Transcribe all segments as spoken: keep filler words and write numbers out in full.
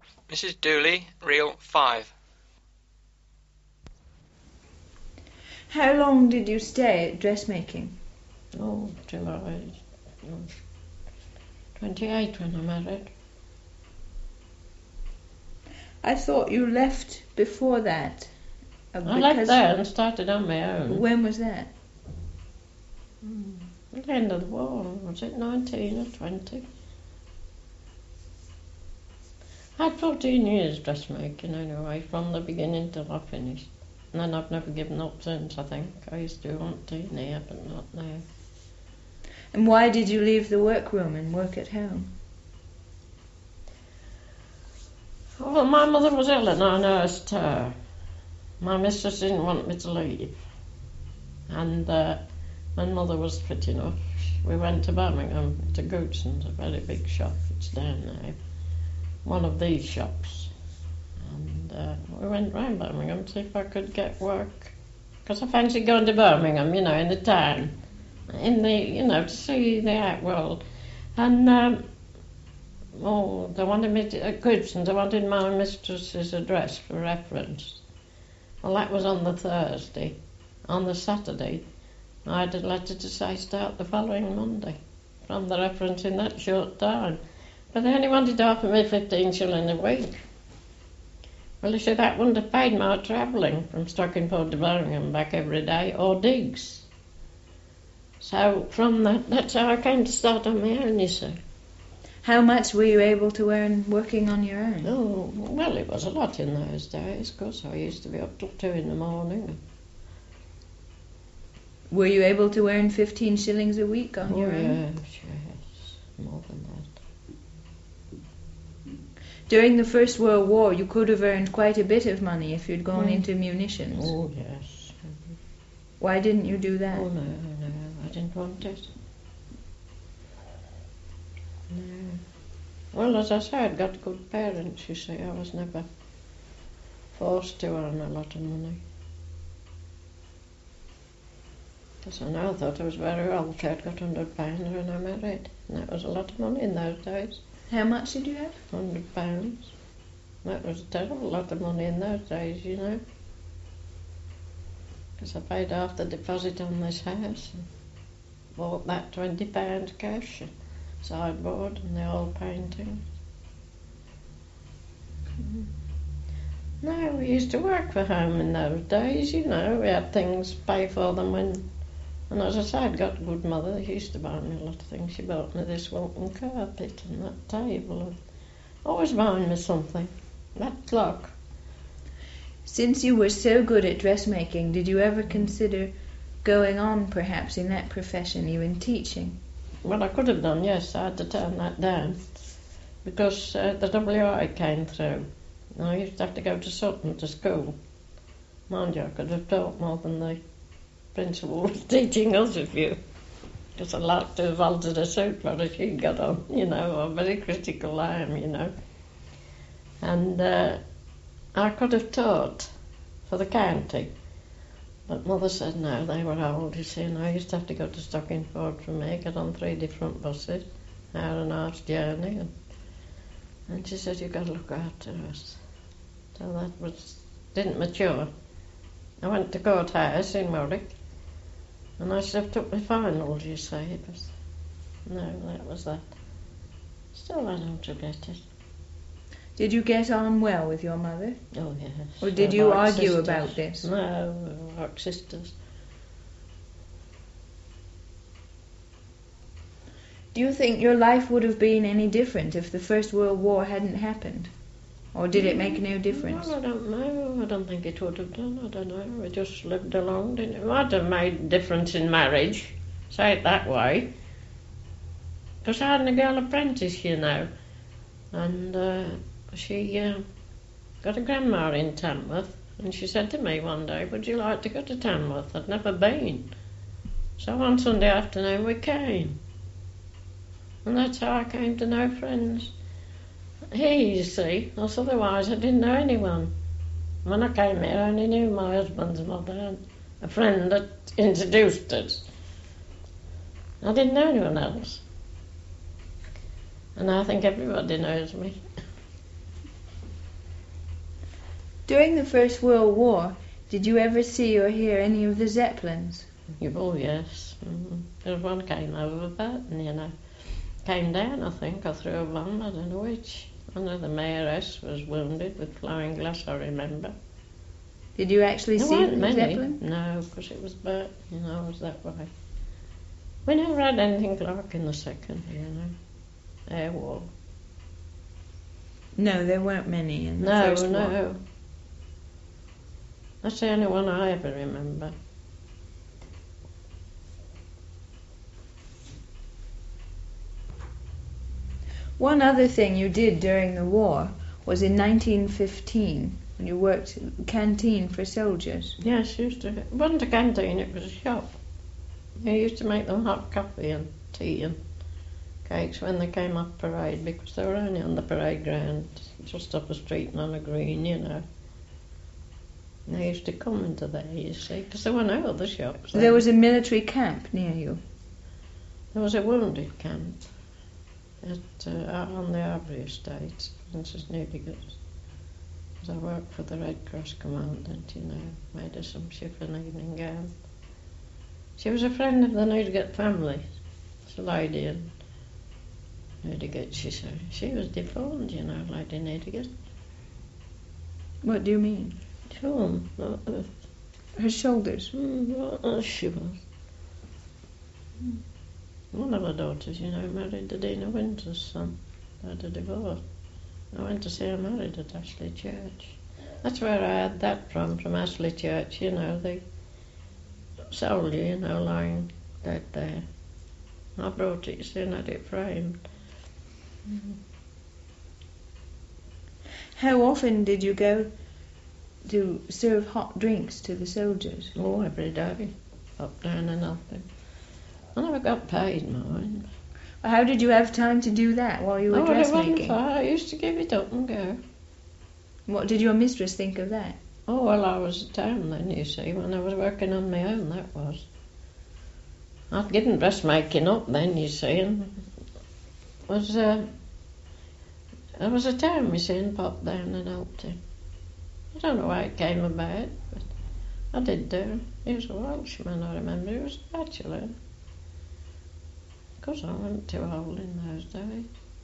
Missus Dooley, reel five. How long did you stay at dressmaking? Oh, till I was twenty-eight when I married. I thought you left before that. Uh, I left there and started on my own. When was that? Mm. At the end of the war, was it nineteen or twenty? I had fourteen years dressmaking anyway, from the beginning till I finished. And then I've never given up since, I think. I used to want to here, but not now. And why did you leave the workroom and work at home? Well, my mother was ill and I nursed her. My mistress didn't want me to leave. And uh, when mother was fit enough, we went to Birmingham, to Goodson's, a very big shop. It's down now. One of these shops. And uh, we went round Birmingham to see if I could get work. Because I fancied going to Birmingham, you know, in the town. In the, you know, to see the out world. And, um, oh, they wanted me to, at Goodson's, they wanted my mistress's address for reference. Well, that was on the Thursday. On the Saturday, I had a letter to say start the following Monday from the reference in that short time. But they only wanted to offer me fifteen shillings a week. Well, they said that wouldn't have paid my travelling from Stockingford to Birmingham back every day, or digs. So from that, that's how I came to start on my own, you see. How much were you able to earn working on your own? Oh, well, it was a lot in those days, because I used to be up till two in the morning. Were you able to earn fifteen shillings a week on oh, your own? Yes, yes, more than that. During the First World War, you could have earned quite a bit of money if you'd gone Mm. into munitions. Oh, yes. Why didn't you do that? Oh, no, no, I didn't want it. No. Well, as I say, I'd got good parents, you see. I was never forced to earn a lot of money. Because I know I thought I was very wealthy. I'd got one hundred pounds when I married. And that was a lot of money in those days. How much did you have? one hundred pounds. That was a terrible lot of money in those days, you know. Because I paid half the deposit on this house and bought that twenty pounds cash and sideboard and the old painting. Mm. No, we used to work for home in those days, you know. We had things pay for them when... And as I say, I'd got a good mother. She used to buy me a lot of things. She bought me this Wilton carpet and that table and always buying me something. That clock. Since you were so good at dressmaking, did you ever consider going on perhaps in that profession, even teaching? Well, I could have done, yes. I had to turn that down because uh, the W I came through. And I used to have to go to Sutton to school. Mind you, I could have taught more than the principal was teaching us a few. Because I like to have altered a suit for her she got on, you know. I'm very critical, I am, you know. And uh, I could have taught for the county. But Mother said no, they were old, you see, and I used to have to go to Stockingford from here, get on three different buses, hour and a half's journey, and, and she said, you've got to look after us. So that was, didn't mature. I went to courthouse in Warwick, and I should have took my finals, you see, but no, that was that. Still, I don't regret it. Did you get on well with your mother? Oh, yes. Or did We're you like argue sisters. about this? No, we're like sisters. Do you think your life would have been any different if the First World War hadn't happened? Or did it make no difference? Well, I don't know. I don't think it would have done. I don't know. We just lived along, didn't it? It might have made a difference in marriage, say it that way. Because I had a girl apprentice, you know, and uh, she uh, got a grandma in Tamworth, and she said to me one day, would you like to go to Tamworth? I'd never been. So one Sunday afternoon we came. And that's how I came to know friends. Here, you see, else otherwise I didn't know anyone. When I came here, I only knew my husband's mother and a friend that introduced us. I didn't know anyone else. And I think everybody knows me. During the First World War, did you ever see or hear any of the Zeppelins? Oh, yes. Mm. There's one came over Burton, you know. Came down, I think, or through a bomb, I don't know which. I know the mayoress was wounded with flying glass, I remember. Did you actually There see weren't the many. Zeppelin? No, because it was Burton, you know, it was that way. We never had anything like in the second, you know, air war. No, there weren't many in the No, First War. no. That's the only one I ever remember. One other thing you did during the war was in nineteen fifteen when you worked canteen for soldiers. Yes, used to. It wasn't a canteen, it was a shop. You used to make them hot coffee and tea and cakes when they came off parade, because they were only on the parade ground, just up a street and on a green, you know. And they used to come into there, you see, because there were no other shops. There was a military camp near you. There was a wounded camp at, uh, out on the Arbury estate, Princess Newdigate. Because I worked for the Red Cross Commandant, you know, made her some chiffon evening gown. She was a friend of the Newdigate family. It's a lady in Newdigate, she said. She was deformed, you know, Lady Newdigate. What do you mean? Deformed. Not, uh, Her shoulders. mm, what else she was. One of her daughters, you know, married the Dean of Winter's son. They had a divorce. I went to see her married at Ashley Church. That's where I had that from, from Ashley Church, you know, the soldier, you know, lying dead there. I brought it, soon had it framed. How often did you go to serve hot drinks to the soldiers? Oh, every day, up, down and up. I never got paid mine. How did you have time to do that while you were Oh, well, it wasn't dressmaking? far. I used to give it up and go. What did your mistress think of that? Oh, well, I was at town then, you see, when I was working on my own, that was. I'd given dressmaking up then, you see, and was, uh, there was a town, you see, and popped down and helped him. I don't know how it came about, but I did do. He was a Welshman, I remember. He was a bachelor. Because I wasn't too old in those days.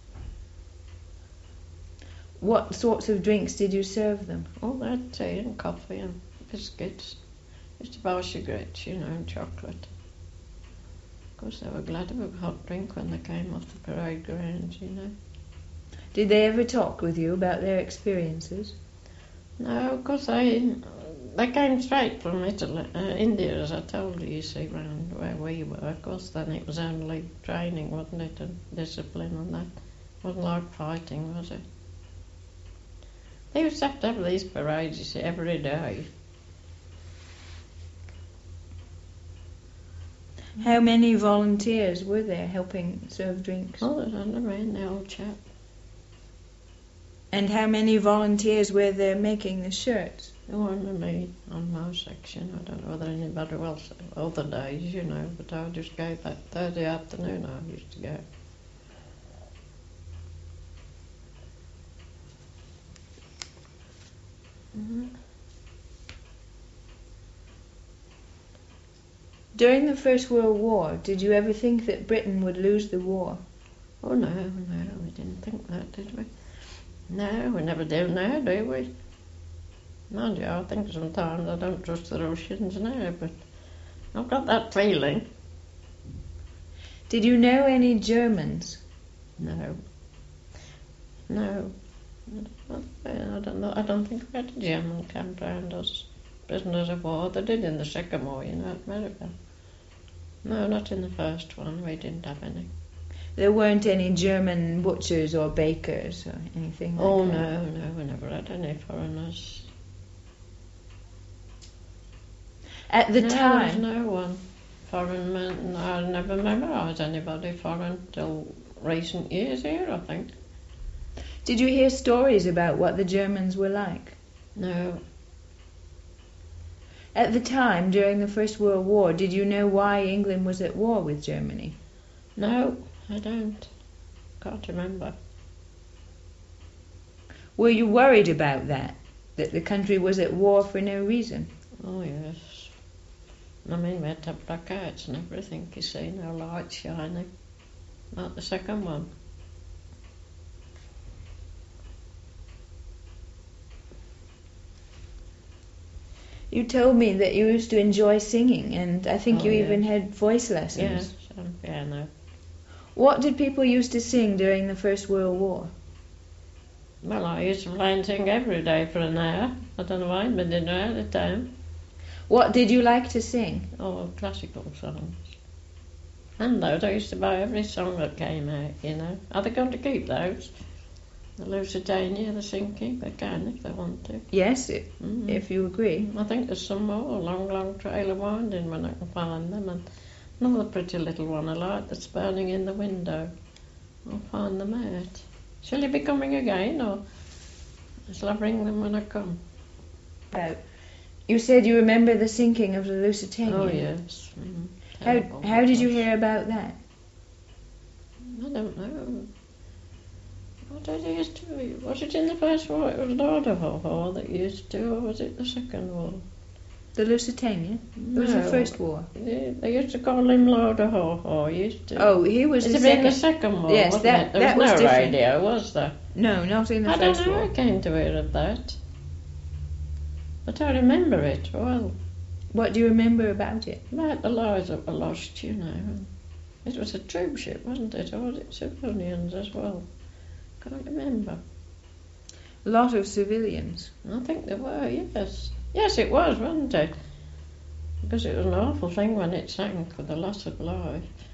What sorts of drinks did you serve them? Oh, they had tea and coffee and biscuits. Used to buy cigarettes, you know, and chocolate. Of course, they were glad of a hot drink when they came off the parade grounds, you know. Did they ever talk with you about their experiences? No, of course, they, they came straight from Italy, uh, India, as I told you, you see, round where we were. Of course, then it was only training, wasn't it, and discipline and that. It wasn't like fighting, was it? They used to have to have these parades, you see, every day. How many volunteers were there helping serve drinks? Oh, there's under me, the old chap. And how many volunteers were there making the shirts? There were under me on my section. I don't know whether anybody else, other days, you know, but I just gave that Thursday afternoon I used to go. Mm-hmm. During the First World War, did you ever think that Britain would lose the war? Oh, no, no, we didn't think that, did we? No, we never do now, do we? Mind you, I think sometimes I don't trust the Russians now, but I've got that feeling. Did you know any Germans? No. No. I don't know. I don't think we had a German camp around us. Prisoners of war. They did in the second war, you know, America. No, not in the first one. We didn't have any. There weren't any German butchers or bakers or anything like Oh, that? no, no, we never had any foreigners. At the no, time? there was no one foreign. Man. I never memorised anybody foreign till recent years here, I think. Did you hear stories about what the Germans were like? No. At the time, during the First World War, did you know why England was at war with Germany? No, I don't. Can't remember. Were you worried about that? that the country was at war for no reason. Oh, yes. I mean, we had to have blackouts and everything, you see, no lights shining. Like the second one. You told me that you used to enjoy singing, and I think Oh, you yeah. even had voice lessons. Yes, on piano. What did people used to sing during the First World War? Well, I used to play and sing every day for an hour. I don't know why, but I didn't know at the time. What did you like to sing? Oh, classical songs. And those, I used to buy every song that came out, you know. Are they going to keep those? The Lusitania, the Sinking, they can if they want to. Yes, i- Mm. if you agree. I think there's some more, a long, long trail of winding when I can find them. And another pretty little one I like that's burning in the window. I'll find them out. Shall you be coming again, or shall I bring them when I come? About. You said you remember the sinking of the Lusitania. Oh, yes. Mm, How terrible. how did you hear about that? I don't know. What did it used to be? Was it in the First War? It was Lauderhof that used to, or was it the Second War? The Lusitania? It was the No. First War. They, they used to call him Lauderhof, used to. Oh, he was Is the it been the second. Second War? Yes, wasn't that- it? There that was was no different. radio, was there? No, not in the I First don't know. War. I came to hear of that, but I remember it well. What do you remember about it? About the lives that were lost, you know. It was a troop ship, wasn't it? Or was it civilians as well? Can't remember. A lot of civilians. I think there were, yes. Yes, it was, wasn't it? Because it was an awful thing when it sank with the loss of life.